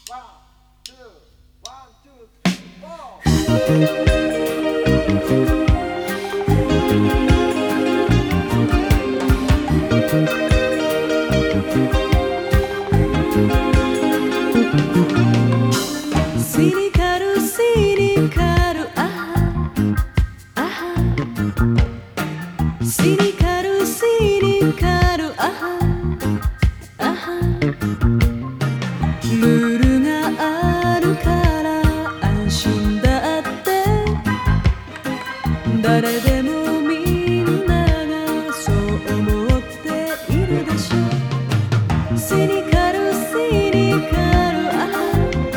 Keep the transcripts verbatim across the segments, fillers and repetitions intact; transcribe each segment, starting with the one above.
シニカルシニカルあはあはシニカルシニカルあはあはルールがあるから安心だって誰でもみんながそう思っているでしょ。シニカルシニカルあは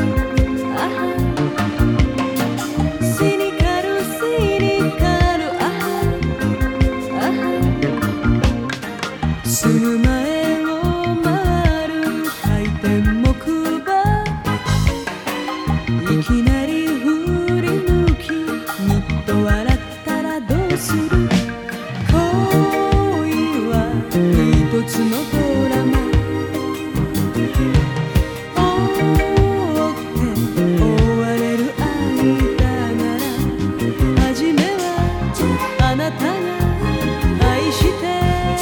住む前を回る回転木馬いきなり振り向きにっと笑ったらどうする。恋は一つのドラマ追って追われる愛だから初めはあなたが愛して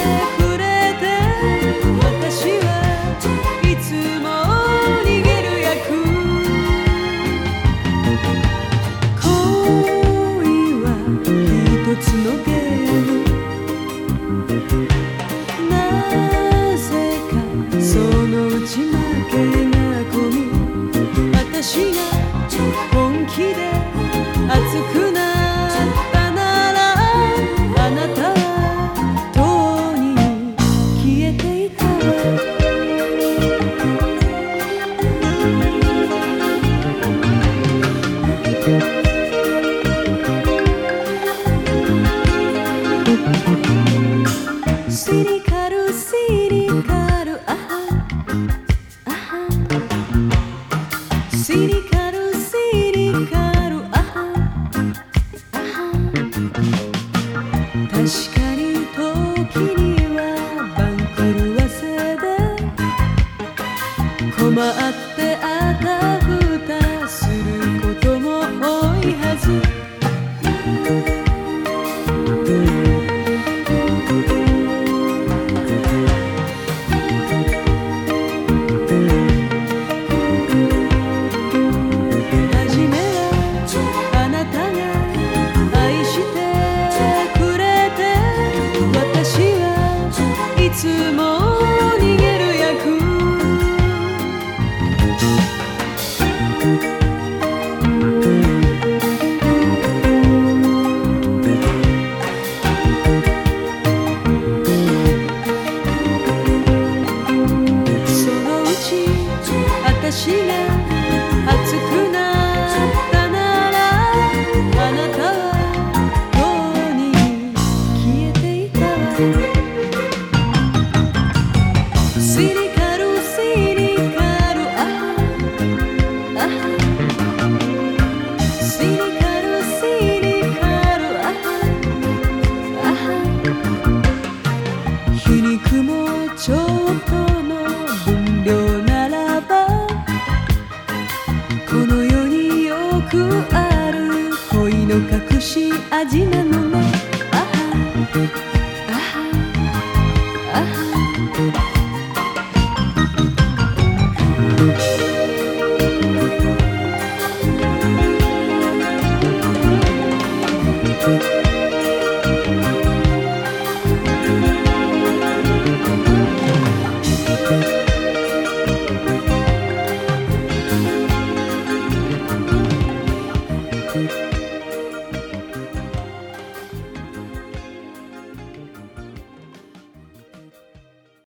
つのゲームなぜかそのうち負けが込み私が本気で熱くなったならあなたはとうに消えていたシニカルシニカルあはあはシニカルシニカルあはあは確かに時には番狂わせで困ってあたふたすることも多いはず。いつも逃げる役そのうち私が熱くなったならあなたはとうに消えていたわ。シニカルシニカルあはあはシニカルシニカルあはあは皮肉もちょっとの分量ならばこの世によくある恋の隠し味なのね。あはあはあはThank you.